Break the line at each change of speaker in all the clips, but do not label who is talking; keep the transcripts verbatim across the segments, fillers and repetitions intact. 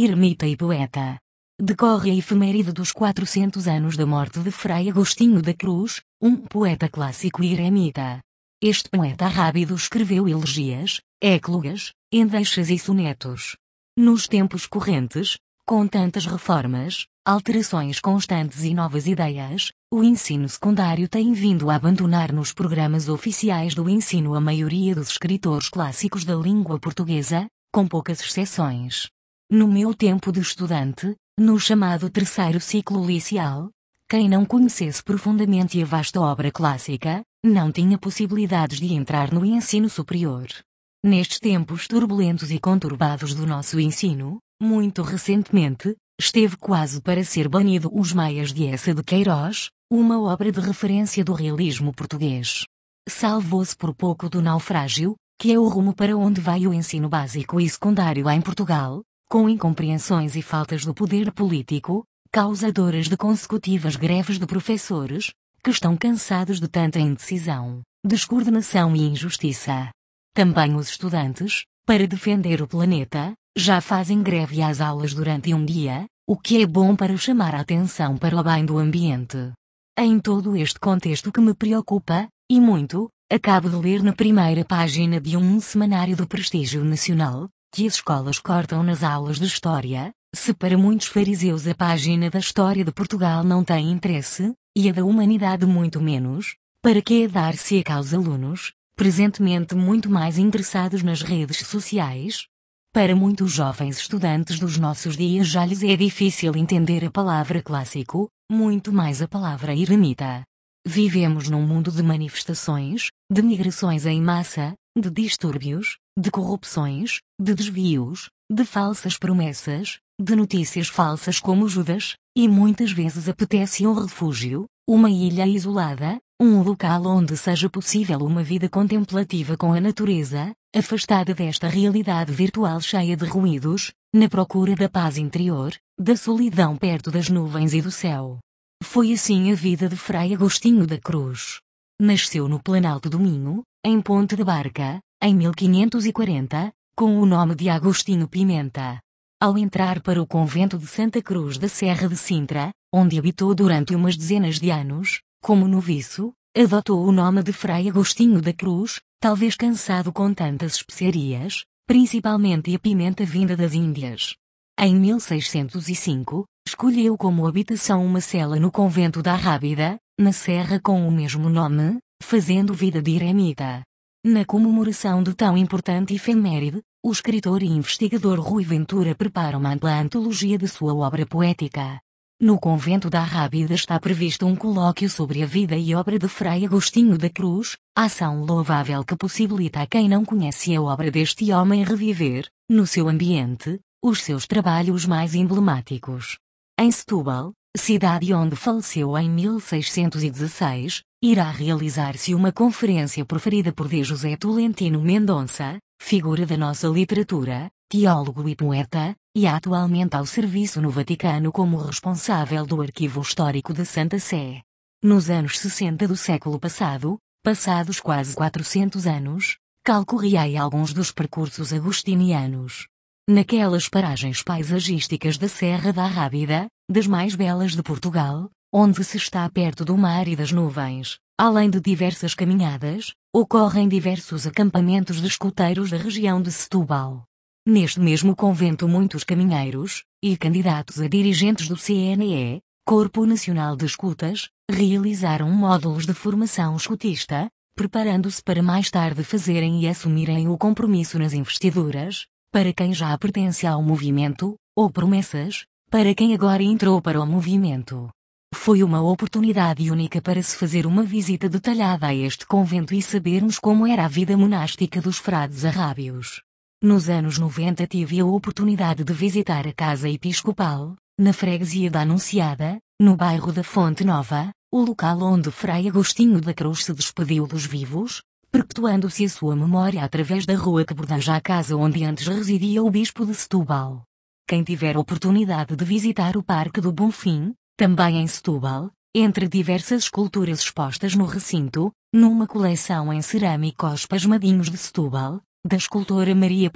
eremita e poeta. Decorre a efeméride dos quatrocentos anos da morte de Fray Agostinho da Cruz, um poeta clássico e eremita. Este poeta rábido escreveu elegias, éclogas, endechas e sonetos. Nos tempos correntes, com tantas reformas, alterações constantes e novas ideias, o ensino secundário tem vindo a abandonar nos programas oficiais do ensino a maioria dos escritores clássicos da língua portuguesa, com poucas exceções. No meu tempo de estudante, no chamado terceiro ciclo liceal, quem não conhecesse profundamente a vasta obra clássica, não tinha possibilidades de entrar no ensino superior. Nestes tempos turbulentos e conturbados do nosso ensino, muito recentemente, esteve quase para ser banido Os Maias de Eça de Queiroz, uma obra de referência do realismo português. Salvou-se por pouco do naufrágio, que é o rumo para onde vai o ensino básico e secundário em Portugal, com incompreensões e faltas do poder político, causadoras de consecutivas greves de professores, que estão cansados de tanta indecisão, descoordenação e injustiça. Também os estudantes, para defender o planeta, já fazem greve às aulas durante um dia, o que é bom para chamar a atenção para o bem do ambiente. Em todo este contexto que me preocupa, e muito, acabo de ler na primeira página de um semanário do prestígio nacional, que as escolas cortam nas aulas de História, se para muitos fariseus a página da História de Portugal não tem interesse, e a da Humanidade muito menos, para que dar-se a aos alunos, presentemente muito mais interessados nas redes sociais? Para muitos jovens estudantes dos nossos dias já lhes é difícil entender a palavra clássico, muito mais a palavra eremita. Vivemos num mundo de manifestações, de migrações em massa, de distúrbios, de corrupções, de desvios, de falsas promessas, de notícias falsas como Judas, e muitas vezes apetece um refúgio, uma ilha isolada, um local onde seja possível uma vida contemplativa com a natureza, afastada desta realidade virtual cheia de ruídos, na procura da paz interior, da solidão perto das nuvens e do céu. Foi assim a vida de Fray Agostinho da Cruz. Nasceu no Planalto do Minho, em Ponte de Barca, em mil quinhentos e quarenta, com o nome de Agostinho Pimenta. Ao entrar para o convento de Santa Cruz da Serra de Sintra, onde habitou durante umas dezenas de anos, como noviço, adotou o nome de Fray Agostinho da Cruz, talvez cansado com tantas especiarias, principalmente a pimenta vinda das Índias. Em mil seiscentos e cinco, escolheu como habitação uma cela no convento da Rábida, na Serra com o mesmo nome, fazendo vida de eremita. Na comemoração de tão importante efeméride, o escritor e investigador Rui Ventura prepara uma ampla antologia de sua obra poética. No convento da Rábida está previsto um colóquio sobre a vida e obra de Fray Agostinho da Cruz, ação louvável que possibilita a quem não conhece a obra deste homem reviver, no seu ambiente, os seus trabalhos mais emblemáticos. Em Setúbal, cidade onde faleceu em mil seiscentos e dezesseis, irá realizar-se uma conferência proferida por D. José Tolentino Mendonça, figura da nossa literatura, teólogo e poeta, e atualmente ao serviço no Vaticano como responsável do Arquivo Histórico da Santa Sé. Nos anos sessenta do século passado, passados quase quatrocentos anos, calcorreei alguns dos percursos agostinianos. Naquelas paragens paisagísticas da Serra da Rábida, das mais belas de Portugal, onde se está perto do mar e das nuvens, além de diversas caminhadas, ocorrem diversos acampamentos de escuteiros da região de Setúbal. Neste mesmo convento muitos caminheiros, e candidatos a dirigentes do C N E, Corpo Nacional de Escutas, realizaram módulos de formação escutista, preparando-se para mais tarde fazerem e assumirem o compromisso nas investiduras, para quem já pertence ao movimento, ou promessas, para quem agora entrou para o movimento. Foi uma oportunidade única para se fazer uma visita detalhada a este convento e sabermos como era a vida monástica dos frades arrábios. Nos anos noventa tive a oportunidade de visitar a Casa Episcopal, na freguesia da Anunciada, no bairro da Fonte Nova, o local onde Fray Agostinho da Cruz se despediu dos vivos, perpetuando-se a sua memória através da rua que bordeja a casa onde antes residia o bispo de Setúbal. Quem tiver oportunidade de visitar o Parque do Bonfim, também em Setúbal, entre diversas esculturas expostas no recinto, numa coleção em cerâmica aos Pasmadinhos de Setúbal, da escultora Maria Pó,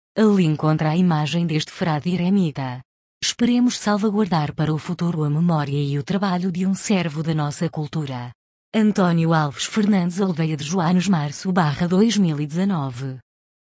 Ali encontra a imagem deste frade eremita. Esperemos salvaguardar para o futuro a memória e o trabalho de um servo da nossa cultura. Antônio Alves Fernandes Alveia de Joanes Março barra dois mil e dezenove